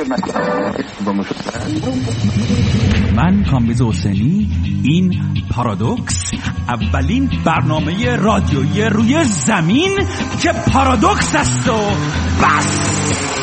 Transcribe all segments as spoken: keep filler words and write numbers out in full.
من کامبیز حسینی، این پارادوکس، اولین برنامه رادیویی روی زمین که پارادوکس است و بس.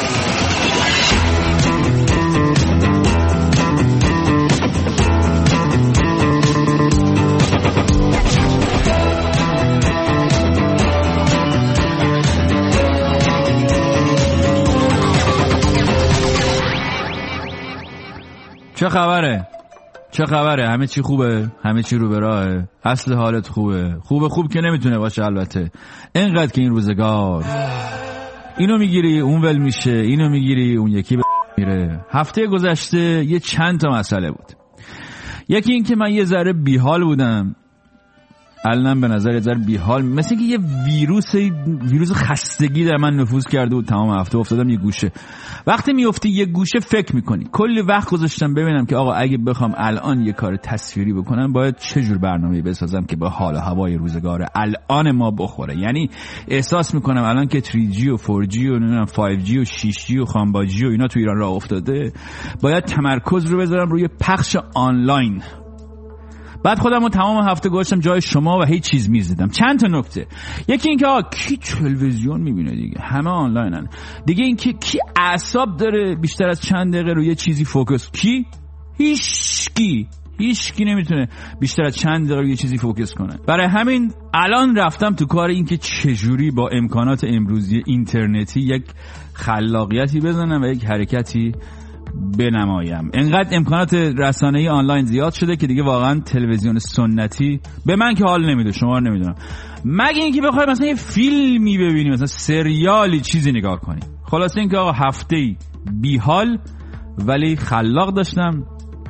چه خبره؟ چه خبره؟ همه چی خوبه؟ همه چی رو به راهه؟ اصل حالت خوبه؟ خوبه خوب که نمیتونه باشه البته. اینقدر که این روزگار اینو میگیری اون ول میشه، اینو میگیری اون یکی به میره. هفته گذشته یه چند تا مسئله بود. یکی این که من یه ذره بیحال بودم، الانم به نظر یه ذره بیحال، مثل اینکه یه ویروس ویروس خستگی در من نفوذ کرده بود. تمام هفته افتادم یه گوشه. وقتی میافتی یه گوشه فکر میکنی. کلی وقت گذاشتم ببینم که آقا اگه بخوام الان یه کار تصویری بکنم باید چه جور برنامه‌ای بسازم که با حال و هوای روزگار الان ما بخوره. یعنی احساس میکنم الان که تری جی و فور جی و نمیدونم فایو جی و شش جی و خانباجی و اینا تو ایران راه افتاده، باید تمرکز رو بذارم روی پخش آنلاین. بعد خودم رو تمام هفته گذاشتم جای شما و هیچ چیز میزدم. چند تا نکته. یکی این که آقا کی تلویزیون میبینه دیگه، همه آنلاینن دیگه. این که کی اعصاب داره بیشتر از چند دقیقه روی چیزی فوکس؟ کی؟ هیچکی هیچکی نمیتونه بیشتر از چند دقیقه روی چیزی فوکس کنه. برای همین الان رفتم تو کار این که چجوری با امکانات امروزی اینترنتی یک خلاقیتی بزنم و یک حرکتی بنمایم. انقدر امکانات رسانه‌ای آنلاین زیاد شده که دیگه واقعا تلویزیون سنتی به من که حال نمیده، شما رو نمیدونم، مگه اینکه بخوای مثلا یه فیلمی ببینی، مثلا سریالی چیزی نگاه کنی. خلاصه اینکه آقا هفته‌ای بی حال ولی خلاق داشتم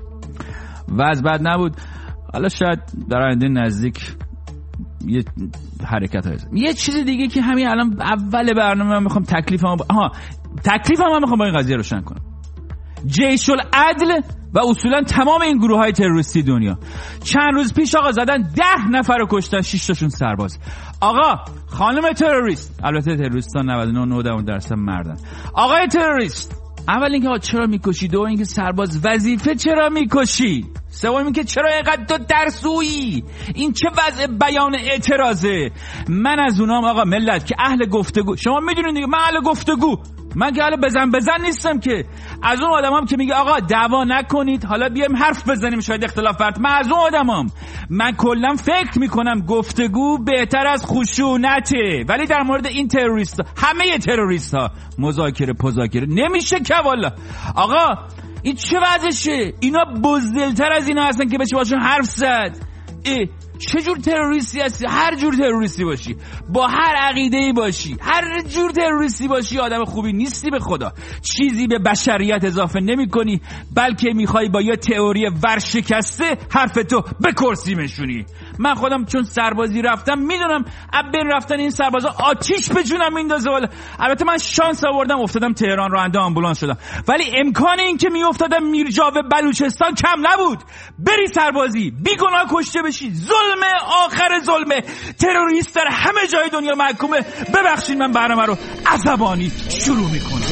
و از بعد نبود. حالا شاید در آینده نزدیک یه حرکت هست. یه چیز دیگه که همین الان اول برنامه من میخوام تکلیفم با... آها تکلیفم من میخوام با این قضیه روشن کنم. جیش العدل و اصولا تمام این گروه های تروریستی دنیا چند روز پیش آقا زدن ده نفر رو کشتن، شش تاشون سرباز. آقا خانم تروریست، البته تروریستان نود و نه و نه درصد مردن. آقای تروریست، اول اینکه چرا میکشی، دو اینکه سرباز وظیفه چرا میکشی، سوم اینکه چرا اینقدر تو ترسویی، این چه وضع بیان اعتراضه. من از اونام آقا ملت که اهل گفتگو، شما میدونید دیگه من اهل گفتگو، من که حالا بزن بزن نیستم که. از اون آدمام که میگه آقا دعوا نکنید حالا بیایم حرف بزنیم شاید اختلاف فرد، من از اون آدمام. من کلا فکر میکنم گفتگو بهتر از خشونته، ولی در مورد این تروریست ها، همه تروریست ها مذاکره پذاکره نمیشه که والا. آقا این چه وضعشه؟ اینا بزدلتر از اینا هستن که بشه باشون حرف زد. ای چه جور تروریستی هستی؟ هر جور تروریستی باشی، با هر عقیده‌ای باشی، هر جور تروریستی باشی، آدم خوبی نیستی به خدا. چیزی به بشریت اضافه نمی‌کنی، بلکه می‌خوای با یه تئوری ورشکسته حرف تو به کرسی میشونی. من خودم چون سربازی رفتم میدونم ابن رفتن این سربازا آتیش به جونم میندازه. والا البته من شانس آوردم افتادم تهران، راننده آمبولانس شدم، ولی امکان این که میافتادم میرجاو بلوچستان کم نبود. بری سربازی بیگناه کشته بشی، ظلم آخر ظلم. تروریست در همه جای دنیا محکومه. ببخشید من برنامه رو عصبانی شروع میکنم.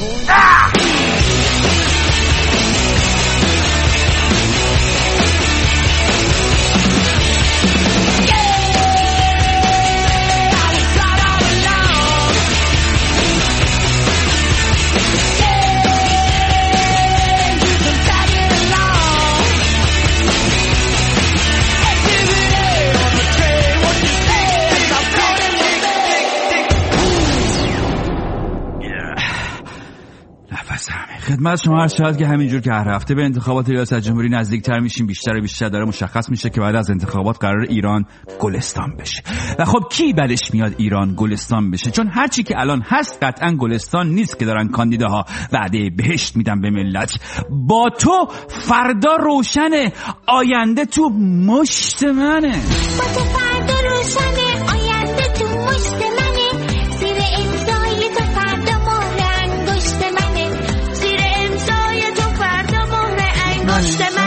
خدمت شما عرض شود که همینجور که هر هفته به انتخابات ریاست جمهوری نزدیکتر میشیم، بیشتر و بیشتر داره مشخص میشه که بعد از انتخابات قرار ایران گلستان بشه. و خب کی بدش میاد ایران گلستان بشه؟ چون هرچی که الان هست قطعا گلستان نیست که دارن کاندیداها وعده بهشت میدن به ملت. با تو فردا روشنه، آینده تو مشت منه. با تو فردا روشنه، آینده تو مشت منه. زیر امضای تو فردا مهر انگشت منه. زیر امضای تو فردا مهر انگشت منه. یک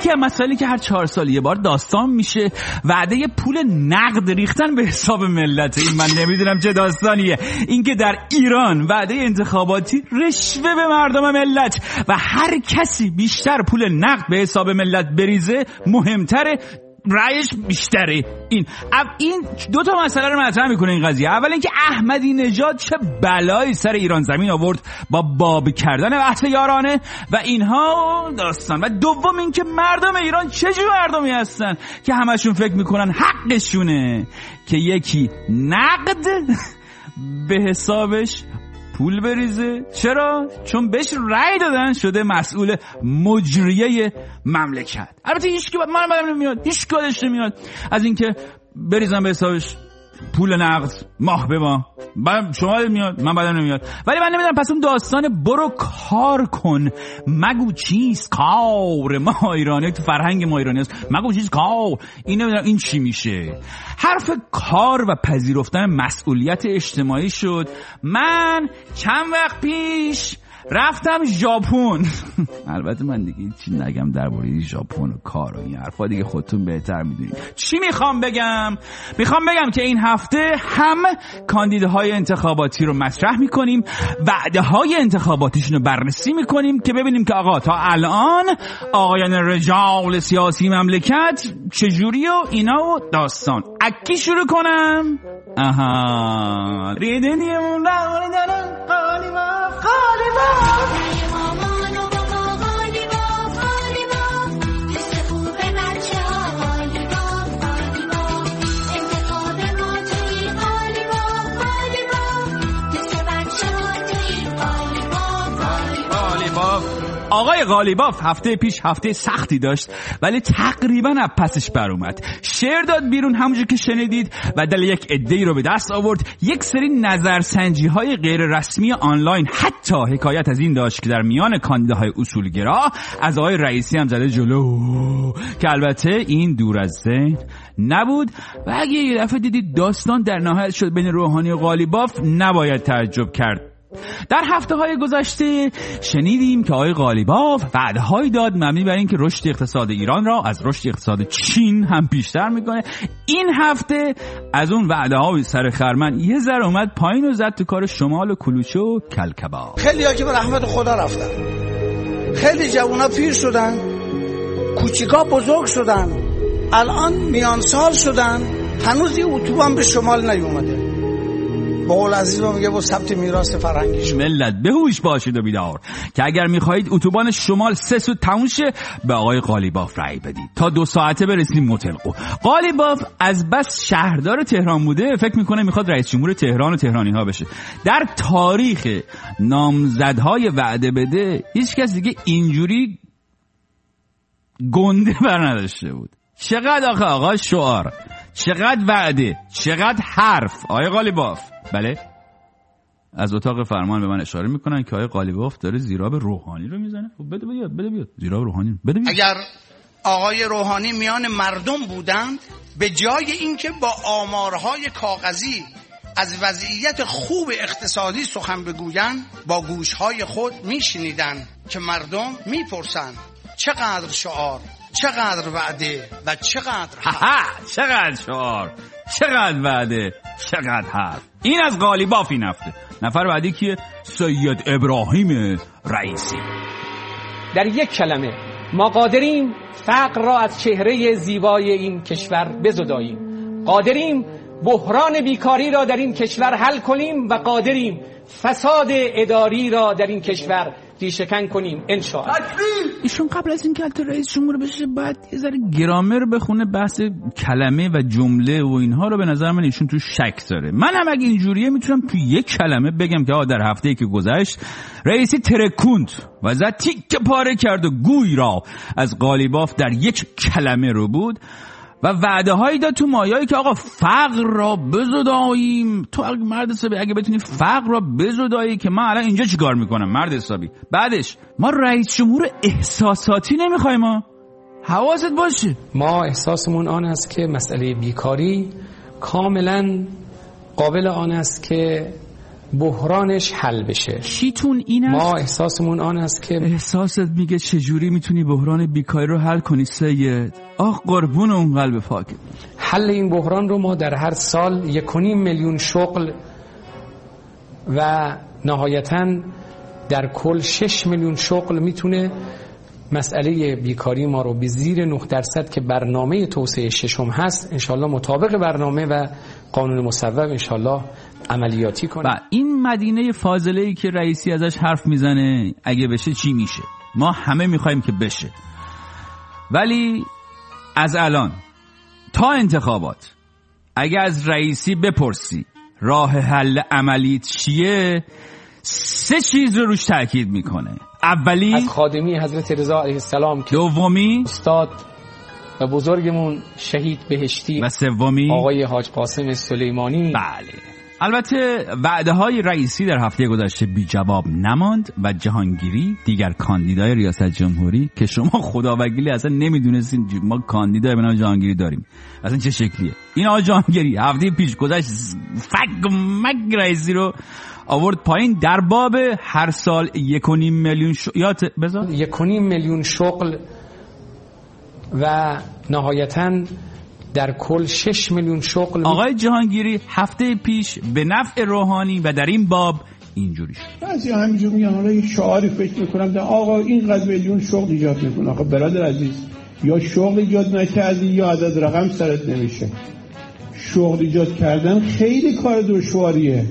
یکی از مسائلی که هر چهار سال یه بار داستان میشه وعده پول نقد ریختن به حساب ملت. این من نمیدونم چه داستانیه، اینکه در ایران وعده انتخاباتی رشوه به مردم ملت و هر کسی بیشتر پول نقد به حساب ملت بریزه مهمتره، رایش بیشتره. این این دو تا مسئله رو مطرح میکنه این قضیه. اول اینکه احمدی نژاد چه بلایی سر ایران زمین آورد با باب کردن بحث یارانه و اینها داستان، و دوم اینکه مردم ایران چه جور مردمی هستن که همشون فکر میکنن حقشونه که یکی نقد به حسابش پول بریزه. چرا؟ چون بهش رأی دادن شده مسئول مجریه مملکت. البته هیچ کی من بدم نمیاد، هیچ کی بدش نمیاد از اینکه بریزن به حسابش پول نقد ماه به ماه. من شما میاد، من بدم نمیاد. ولی من نمیدونم پس اون داستان برو کار کن مگو چیز کار ما ایرانی، تو فرهنگ ما ایرانی هست مگو چیز کار، این نمیدونم این چی میشه. حرف کار و پذیرفتن مسئولیت اجتماعی شد. من چند وقت پیش رفتم ژاپن. البته من دیگه چی نگم درباره ژاپن و کار و این حرفا، دیگه خودتون بهتر میدونید. چی میخوام بگم؟ میخوام بگم که این هفته هم کاندیداهای انتخاباتی رو مطرح میکنیم، وعده های انتخاباتیشون رو بررسی میکنیم که ببینیم که آقا تا الان آقایان رجال سیاسی مملکت چجوری و اینا و داستان. اکی شروع کنم؟ آها ریدنیمون را دارن قالی ما قالی ما آقای قالیباف هفته پیش هفته سختی داشت ولی تقریبا از پسش بر اومد. شعر داد بیرون همونجور که شنیدید و دل یک عده‌ای رو به دست آورد. یک سری نظرسنجی های غیر رسمی آنلاین حتی حکایت از این داشت که در میان کاندیداهای اصولگرا از آقای رئیسی هم زده جلو، که البته این دور از ذهن نبود. و اگه یه دفعه دیدید داستان در نهایت شد بین روحانی و قالیباف نباید تعجب کرد. در هفته های گذشته شنیدیم که آقای قالیباف وعده هایی داد مبنی بر این که رشد اقتصاد ایران را از رشد اقتصاد چین هم بیشتر میکنه. این هفته از اون وعده های سر خرمن یه ذره اومد پایین و زد تو کار شمال و کلوچه و کلکباب. خیلی ها که به رحمت خدا رفتن، خیلی جوونا پیر شدن، کوچیکا بزرگ شدن، الان میان سال شدن، هنوز این اتوبان به شمال نیومده. بقول عزیز ما میگه با ثبت میراث فرهنگی. ملت بهوش باشید و بیدار که اگر میخواهید اتوبان شمال سه سو تموم شه به آقای قالیباف رأی بدید تا دو ساعته برسیم متلقو. قالیباف از بس شهردار تهران بوده فکر میکنه میخواد رئیس جمهور تهران و تهرانی ها بشه. در تاریخ نامزدهای وعده بده هیچ کس دیگه اینجوری گنده بر نداشته بود. چقدر آخه آقا شعار، چقدر وعده، چقدر حرف. آقای قالیباف بله از اتاق فرمان به من اشاره میکنن که آقای قالیباف داره زیراب روحانی رو میزنه. خب بده بیاد بده بیاد زیراب روحانی بده بیاد. اگر آقای روحانی میان مردم بودند به جای اینکه با آمارهای کاغذی از وضعیت خوب اقتصادی سخن بگویند با گوشهای خود میشنیدند که مردم میپرسند چقدر شعار، چقدر وعده و چقدر حرف. چقدر شعار، چقدر وعده، چقدر حرف. این از قالیباف این هفته. نفر بعدی کیه؟ سید ابراهیم رئیسی. در یک کلمه ما قادریم فقر را از چهره زیبای این کشور بزداییم، قادریم بحران بیکاری را در این کشور حل کنیم و قادریم فساد اداری را در این کشور ریشه‌کن کنیم انشاءالله. ایشون قبل از اینکه البته رئیس جمهور بشه باید یه ذره گرامر بخونه، بحث کلمه و جمله و اینها رو به نظر من ایشون تو شک داره. من هم اگه اینجوریه میتونم تو یک کلمه بگم که آقا در هفته‌ای که گذشت رئیسی ترکوند و زد تیکه پاره کرد و گوی را از قالیباف در یک کلمه رو بود و وعده هایی داد تو مایایی که آقا فقر را بزداییم. تو اگه مرد حسابی اگه بتونی فقر را بزدایی که من الان اینجا چیکار میکنم مرد حسابی. بعدش ما رئیس جمهور احساساتی نمیخوایم، ما حواست باشه. ما احساسمون آن است که مسئله بیکاری کاملا قابل آن است که بحرانش حل بشه. چیتون این است؟ ما احساسمون آن است که احساست میگه چجوری میتونی بحران بیکاری رو حل کنی سید؟ آخ قربون اون قلب پاک. حل این بحران رو ما در هر سال یک و نیم میلیون شغل و نهایتاً در کل شش میلیون شغل میتونه مسئله بیکاری ما رو به زیر نه درصد که برنامه توسعه ششم هست انشالله مطابق برنامه و قانون مصوب انشالله عملیاتی کنه. و این مدینه فاضله‌ای که رئیسی ازش حرف میزنه اگه بشه چی میشه؟ ما همه میخوایم که بشه، ولی از الان تا انتخابات اگه از رئیسی بپرسی راه حل عملی چیه، سه چیز رو روش تاکید میکنه. اولی از خادمی حضرت رضا علیه السلام، دومی استاد و بزرگمون شهید بهشتی، و سومی آقای حاج قاسم سلیمانی. بله. البته وعده های رئیسی در هفته گذشته بی جواب نماند و جهانگیری دیگر کاندیدای ریاست جمهوری که شما خداوکیلی اصلا نمیدونستین ما کاندیدای به نام جهانگیری داریم اصلا چه شکلیه. این آقای جهانگیری هفته پیش گذشت فگ مگ رئیسی رو آورد پایین در باب هر سال یک و نیم میلیون ش... یاد بذار یک و نیم میلیون شغل و نهایتاً در کل شش میلیون شغل. آقای جهانگیری هفته پیش به نفع روحانی و در این باب اینجوری شد. بعضی همینجور میگن حالا یه شعاری فکر میکنم آقا اینقدر میلیون شغل ایجاد میکنه. آقا برادر عزیز، یا شغل ایجاد نکردی یا عدد رقم سرت نمیشه. شغل ایجاد کردن خیلی کار دشواریه.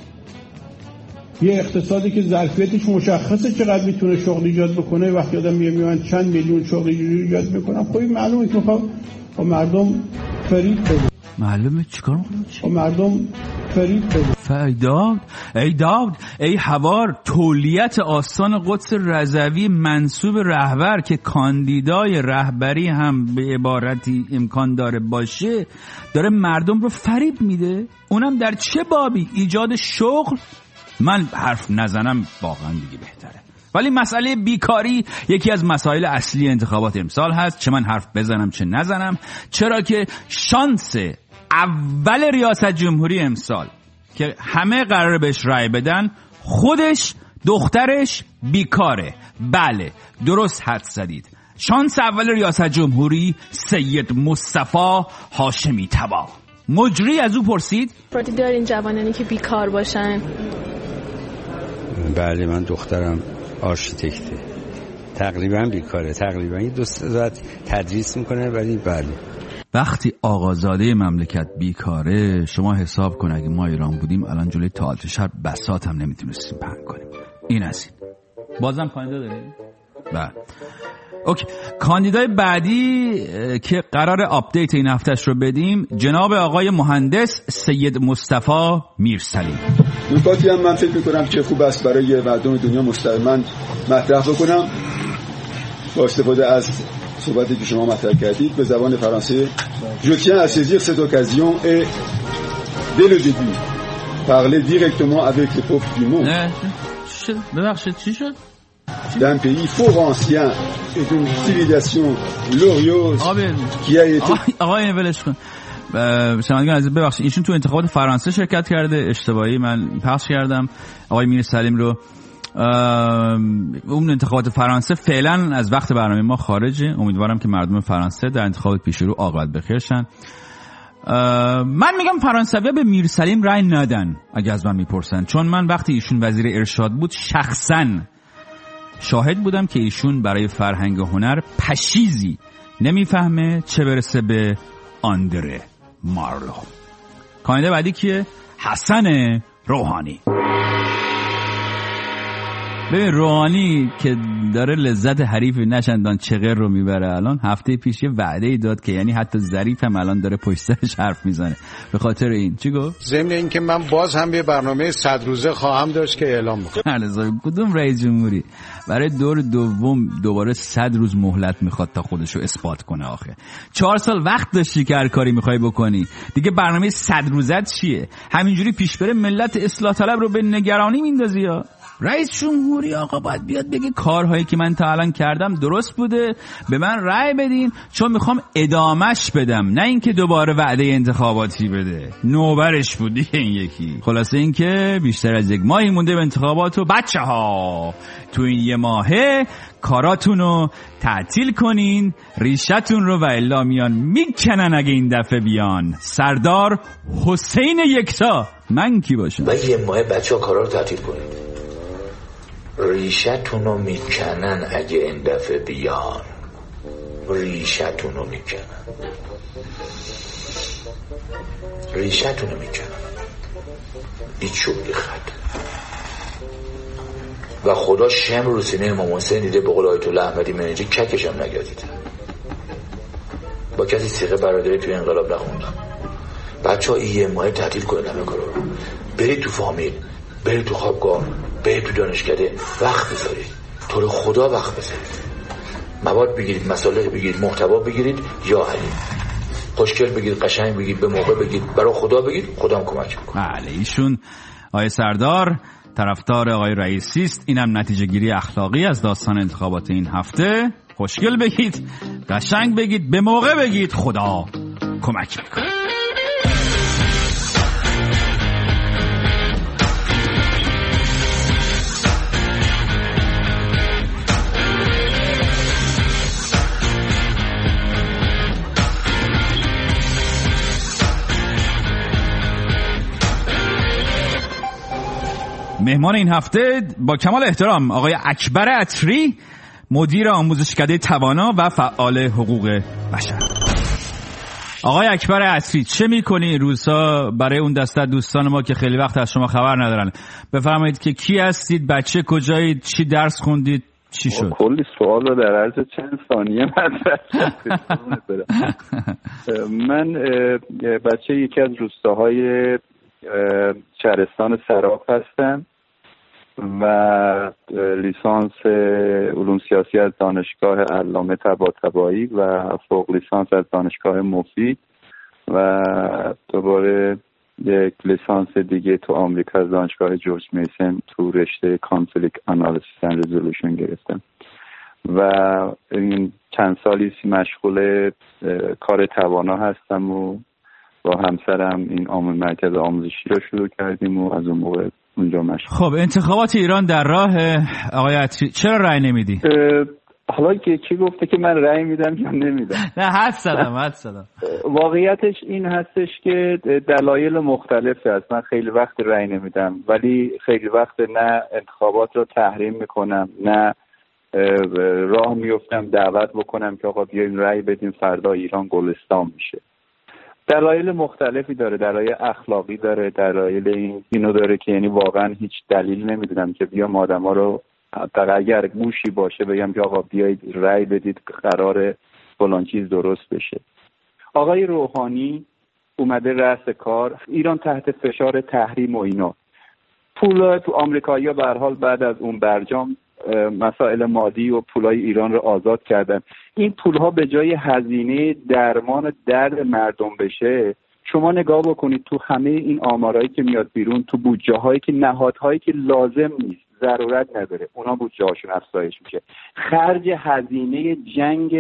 یه اقتصادی که ظرفیتش مشخصه چقدر میتونه شغل ایجاد بکنه، وقتی آدم میگه میان چند میلیون شغل ایجاد میکنم، خب معلومه که خب مردم فریب بده. معلومه چیکار میکنه؟ خب مردم فریب بده. فیداد ای داود ای حوار، تولیت آستان قدس رضوی منصوب رهبر که کاندیدای رهبری هم به عبارتی امکان داره باشه، داره مردم رو فریب میده، اونم در چه بابی؟ ایجاد شغل. من حرف نزنم واقعا دیگه بهتره. ولی مسئله بیکاری یکی از مسائل اصلی انتخابات امسال هست، چه من حرف بزنم چه نزنم، چرا که شانس اول ریاست جمهوری امسال که همه قراره بهش رای بدن، خودش دخترش بیکاره. بله درست حد زدید، شانس اول ریاست جمهوری سید مصطفی هاشمی طبا. مجری از او پرسید پروتی دارین جوانانی که بیکار باشن؟ بله، من دخترم آرشیتکته، تقریبا بیکاره، تقریبا یه دو ساعت تدریس میکنه، ولی بله. وقتی آقازاده مملکت بیکاره، شما حساب کن اگه ما ایران بودیم الان جلوی تئاتر شهر بساط هم نمیتونستیم پهن کنیم. این از این. بازم کاندیدا داریم؟ بله. اوکی. کاندیدای بعدی که قرار آپدیت این هفتهش رو بدیم جناب آقای مهندس سید مصطفی میرسلیم. نکاتی هم من فکر میکنم که خوب است برای مردم دنیا مستقیما مطرح بکنم با استفاده از صحبتی که شما مطرح کردید به زبان فرانسه. Je tiens à saisir cette occasion et dès le début parler directement avec les peuples du monde. ببخشید چی شد؟ d'un pays fort ancien et d'une civilisation glorieuse qui a été. آقای ولش کن. شنوندگان عزیز ببخشید، ایشون تو انتخابات فرانسه شرکت کرده، اشتباهی من پخش کردم آقای میرسلیم رو. اون انتخابات فرانسه فعلا از وقت برنامه ما خارجه. امیدوارم که مردم فرانسه در انتخابات پیش رو عاقبت بخیر شن. من میگم فرانسوی‌ها به میرسلیم رأی ندن اگه از من میپرسن، چون من وقتی ایشون وزیر ارشاد بود شخصاً شاهد بودم که ایشون برای فرهنگ و هنر پشیزی نمیفهمه، چه برسه به آندره مارلو. کاندیدا بعدی کیه؟ حسن روحانی. ببین روحانی که داره لذت حریف نشندان چغر رو میبره. الان هفته پیش یه وعده ای داد که یعنی حتی ظریف هم الان داره پشت سرش حرف میزنه به خاطر این. چی گفت؟ ضمن این که من باز هم یه برنامه صد روزه خواهم داشت که اعلام میکنم. کدوم رئیس جمهوری برای دور دوم دوباره صد روز مهلت میخواد تا خودشو اثبات کنه؟ آخه چهار سال وقت داشتی که هر کاری میخوای بکنی دیگه. برنامه صد روزت چیه؟ همینجوری پیش بره ملت اصلاح طلب رو به نگرانی میندازی. یا رئیس جمهوری آقا باید بیاد بگه کارهایی که من تا الان کردم درست بوده، به من رأی بدین چون میخوام ادامش بدم، نه اینکه دوباره وعده انتخاباتی بده. نوبرش بود دیگه این یکی. خلاصه اینکه بیشتر از یک ماهی مونده به انتخابات و بچه ها تو این یه ماهه کاراتونو تعطیل کنین، ریشتون رو و الا میان میکنن اگه این دفعه بیان. سردار حسین یکتا. من کی باشم؟ و یه ماه بچه ها کارا رو تعطیل کنید، ریشتون رو میکنن اگه این دفعه بیان. ریشتون رو میکنن ریشتون رو میکنن ایچو بیخد و خدا شم رو سینه امام حسین دیده، به قول آیت الله احمدی منیجی ککشم نگردید. با کسی سیغه برادری توی انقلاب نخوندم. بچه ها یه ماه تعطیل کنید همه کارا رو، برید تو فامیل، برید تو خوابگاه، برید تو دانشکده، وقت بذارید، تو رو خدا وقت بذارید، مواد بگیرید، مسائل بگیرید، محتوا بگیرید، یا علی خوشگل بگیرید، قشنگ بگیرید، به موقع بگیرید، برای خدا بگید، خدا هم کمک میکنه. بله ایشون آقای سردار طرفدار آقای رئیسی است. اینم نتیجه گیری اخلاقی از داستان انتخابات این هفته. خوشگل بگید، قشنگ بگید، به موقع بگید، خدا کمک میکنه. مهمان این هفته با کمال احترام آقای اکبر عطری، مدیر آموزشکده توانا و فعال حقوق بشر. آقای اکبر عطری چه میکنی این روزها برای اون دسته دوستان ما که خیلی وقت از شما خبر ندارن؟ بفرمایید که کی هستید، بچه کجایید، چی درس خوندید، چی شد؟ کلی سوال رو در عرض چند ثانیه مطرح من بچه یکی از روستاهای شهرستان سراب هستم و لیسانس علوم سیاسی از دانشگاه علامه طباطبایی و فوق لیسانس از دانشگاه مفید و دوباره یک لیسانس دیگه تو آمریکا از دانشگاه جورج میسن تو رشته کانفلیکت آنالیسیس اند رزولوشن گرفتم و این چند سالی مشغول کار توانا هستم و با همسرم این آموز مرکز آموزشی رو شروع کردیم و از اون موقع اونجا مشغول. خب انتخابات ایران در راه آقای عطری، چرا رأی نمیدی؟ حالا که کی گفته که من رأی میدم یا نمیدم؟ نه حد زدم حد زدم. واقعیتش این هستش که دلایل مختلف هست. من خیلی وقت رأی نمیدم ولی خیلی وقت نه انتخابات رو تحریم میکنم نه راه میفتم دعوت بکنم که آقا بیاین رأی بدین فردا ایران گلستان میشه. دلایل مختلفی داره، دلایل اخلاقی داره، دلایل این اینو داره که یعنی واقعا هیچ دلیل نمیدونم که بیام آدما رو حتی اگر گوشی باشه بگم که آقا بیایید رأی بدید قرار فلان چیز درست بشه. آقای روحانی اومده رأس کار، ایران تحت فشار تحریم و اینا، پول تو آمریکایی‌ها به هر حال بعد از اون برجام مسائل مادی و پولای ایران رو آزاد کردن. این پولها به جای هزینه درمان درد مردم بشه، شما نگاه بکنید تو همه این آمارایی که میاد بیرون، تو بودجه هایی که نهادهایی که لازم نیست، ضرورت نداره، اونا بودجه هاشون افزایش میشه. خرج هزینه جنگ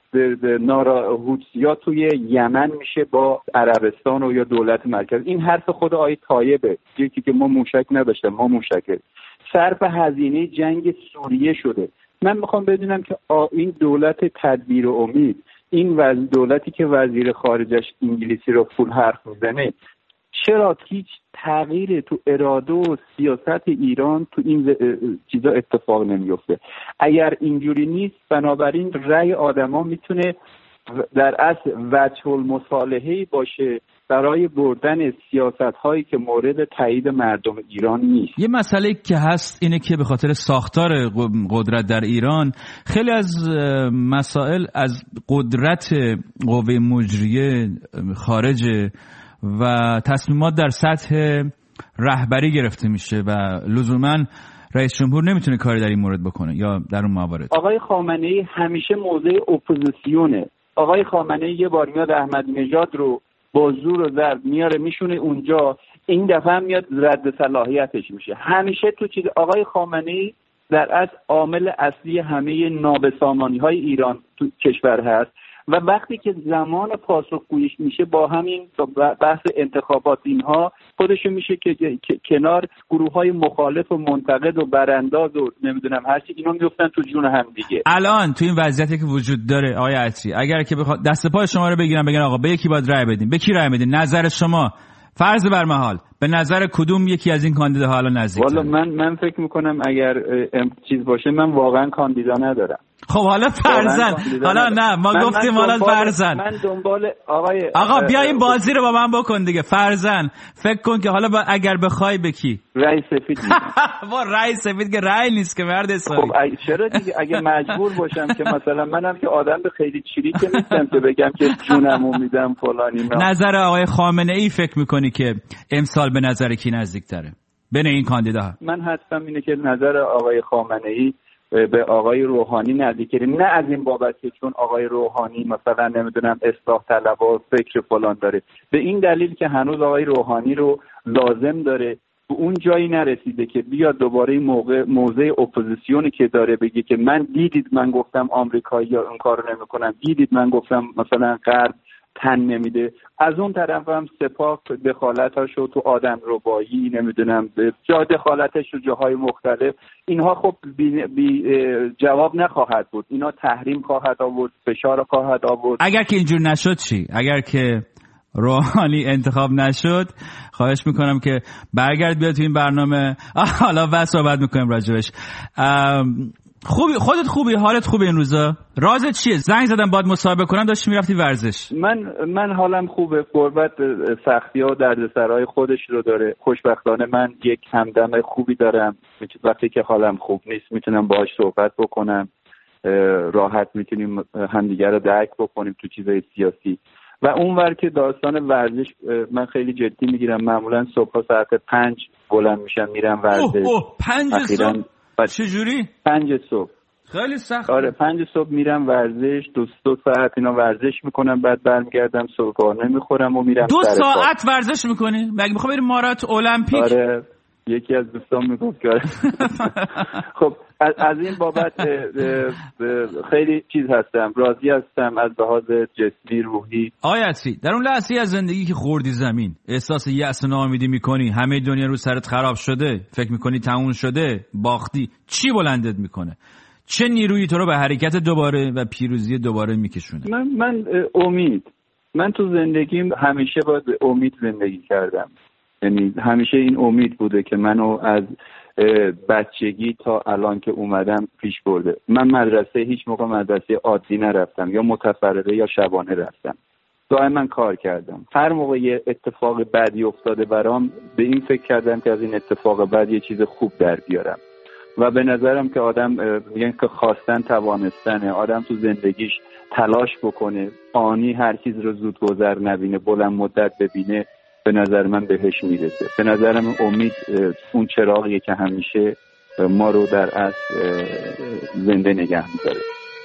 ناراحوتیا توی یمن میشه با عربستان و یا دولت مرکز. این حرف خود آقای طایبه، یکی که ما موشک نداشتیم، ما موشک صرف هزینه جنگ سوریه شده. من میخوام بدونم که این دولت تدبیر و امید، این وز دولتی که وزیر خارجش انگلیسی رو فول حرف میزنه، چرا هیچ تغییر تو اراده و سیاست ایران تو این چیزا اتفاق نمیفته؟ اگر اینجوری نیست، بنابراین رأی آدما میتونه در اصل وجه المصالحه‌ای باشه برای بردن سیاست‌هایی که مورد تایید مردم ایران نیست. یه مسئله که هست اینه که به خاطر ساختار قدرت در ایران خیلی از مسائل از قدرت قوه مجریه خارجه و تصمیمات در سطح رهبری گرفته میشه و لزوماً رئیس جمهور نمیتونه کاری در این مورد بکنه یا در اون موارد. آقای خامنه‌ای همیشه موضع اپوزیسیونه. آقای خامنه‌ای یه بار میاد احمدی نژاد رو با زور و ضرب میاره میشونه اونجا، این دفعه هم میاد رد صلاحیتش میشه. همیشه تو چیز آقای خامنه‌ای در اصل عامل اصلی همه نابسامانی‌های ایران تو کشور هست و وقتی که زمان پاسخگوییش میشه با همین بحث انتخابات اینها خودشون میشه که کنار گروه‌های مخالف و منتقد و برانداز و نمیدونم هر چی اینا میافتن تو جون هم دیگه. الان تو این وضعیتی که وجود داره آقای عطری، اگر که بخواد دست پای شما رو بگیرن بگن آقا به یکی باید رأی بدیم، به کی رأی بدین؟ نظر شما فرض بر محال به نظر کدوم یکی از این کاندیداها الان نزدیک‌تره؟ والا من من فکر میکنم اگر چیز باشه من واقعا کاندیدا ندارم. خب حالا فرضاً حالا نه ما من گفتیم حالا فرضاً من دنبال آقای آقا بیا این بازی رو با من بکن دیگه. فرضاً فکر کن که حالا با اگر بخوای به کی رأی سفید با رأی سفید که رأی نیست که مرد حسابی. خب چرا دیگه اگه مجبور باشم که مثلا منم که آدم به خیلی چریک نیستم که بگم که جونمو میدم فلانی. نظر آقای خامنه ای فکر میکنی که امسال به نظر کی نزدیک‌تره بین این کاندیداها؟ من حدسم اینه که نظر آقای خامنه ای به آقای روحانی نزدیکه، نه از این بابت که چون آقای روحانی مثلا نمیدونم اصلاح طلب و فکر فلان داره، به این دلیل که هنوز آقای روحانی رو لازم داره به اون جایی نرسیده که بیاد دوباره موقع موضع اپوزیسیونی که داره بگه که من دیدید من گفتم آمریکایی‌ها اون کارو نمی‌کنن، دیدید من گفتم مثلا غرب تن نمیده. از اون طرف هم سپاه دخالتاشو تو آدم ربایی نمیدونم جا دخالتش رو جاهای مختلف، اینها خب بی, بی جواب نخواهد بود، اینا تحریم خواهد آورد، فشار خواهد آورد. اگر که اینجور نشد چی؟ اگر که روحانی انتخاب نشد خواهش میکنم که برگرد بیاد تو این برنامه. حالا بس صحبت میکنیم راجبش. خوبی خودت خوبی حالت خوبه این روزا؟ رازت چیه؟ زنگ زدم باید مصاحبه کنم داشتی میرفتی ورزش. من من حالم خوبه، قربت سختی‌ها و دردسرای خودش رو داره. خوشبختانه من یک همدم خوبی دارم، وقتی که حالم خوب نیست میتونم باهاش صحبت بکنم، راحت میتونیم همدیگه رو درک بکنیم تو چیزای سیاسی. و اونور که داستان ورزش من خیلی جدی میگیرم، معمولا صبح ساعت پنج بلند میشم میرم ورزش. اوه اوه پنج صبح؟ چجوری؟ پنج صبح خیلی سخت. آره پنج صبح میرم ورزش، دو دو ساعت اینا ورزش میکنم، بعد برمیگردم صبحانه میخورم و میرم. دو ساعت ورزش میکنی؟ مگه میخوای بری مارات المپیک؟ آره یکی از دوستان میگفت که خب از, از این بابت خیلی چیز هستم، راضی هستم از لحاظ جسمی روحی. آیتی در اون لحظه از زندگی که خوردی زمین احساس یأس و ناامیدی میکنی، همه دنیا رو سرت خراب شده، فکر میکنی تموم شده، باختی، چی بلندت میکنه؟ چه نیرویی تو رو به حرکت دوباره و پیروزی دوباره میکشونه؟ من من امید من تو زندگیم همیشه با امید زندگی کردم، یعنی همیشه این امید بوده که منو از بچگی تا الان که اومدم پیش برده. من مدرسه هیچ موقع مدرسه عادی نرفتم، یا متفرقه یا شبانه رفتم، دائما کار کردم. هر موقع یه اتفاق بدی افتاده برام به این فکر کردم که از این اتفاق بد یه چیز خوب در بیارم. و به نظرم که آدم میگن که خواستن توانستنه، آدم تو زندگیش تلاش بکنه، آنی هر چیز رو زود گذر نبینه، بلند مدت ببینه، به نظر من بهش میرسه. به نظرم امید اون چراغیه که همیشه ما رو در اصل زنده نگه می‌داره.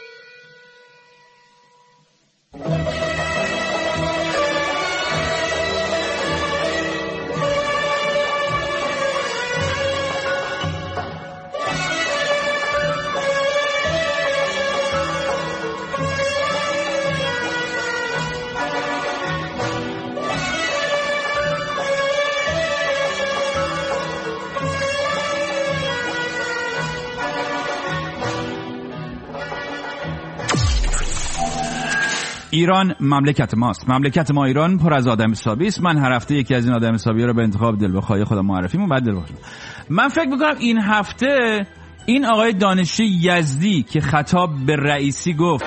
ایران مملکت ماست. مملکت ما ایران پر از آدم حسابی است. من هر هفته یکی از این آدم حسابی رو به انتخاب دل بخواه خودم معرفیمون بعد دل بخواه. من فکر می‌کنم این هفته این آقای دانشی یزدی که خطاب به رئیسی گفت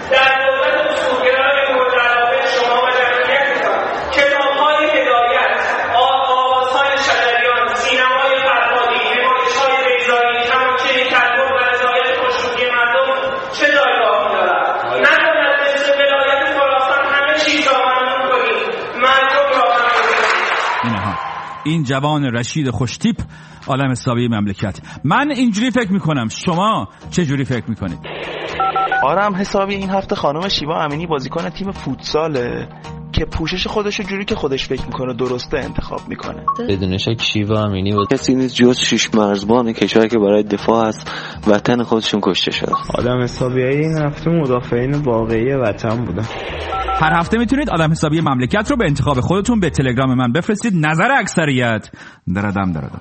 این جوان رشید خوشتیپ عالم حسابی مملکت. من اینجوری فکر میکنم، شما چه جوری فکر میکنید؟ آرام حسابی این هفته خانم شیوا امینی بازیکن تیم فوتساله که پوشش خودش رو جوری که خودش فکر میکنه درسته انتخاب میکنه. بدون شک شیوا امینی بود کسی نیست جز شش مرزبان کشوری که برای دفاع از وطن خودشون کشته شد. آدم حسابیای این هفته مدافعین واقعی وطن بودن. هر هفته میتونید آدم حسابی مملکت رو به انتخاب خودتون به تلگرام من بفرستید. نظر اکثریت دردم دردم.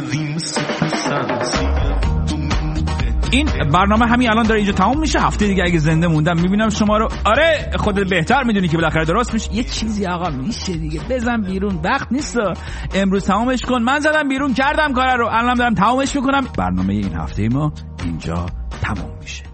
این برنامه همین الان داره اینجا تموم میشه. هفته دیگه اگه زنده موندم میبینم شما رو. آره خودت بهتر میدونی که بالاخره درست میشه. یه چیزی آقا میشه دیگه، بزن بیرون، وقت نیست امروز تمامش کن. من زدم بیرون کردم کار رو، الان دارم تمامش میکنم. برنامه این هفته ما اینجا تمام میشه.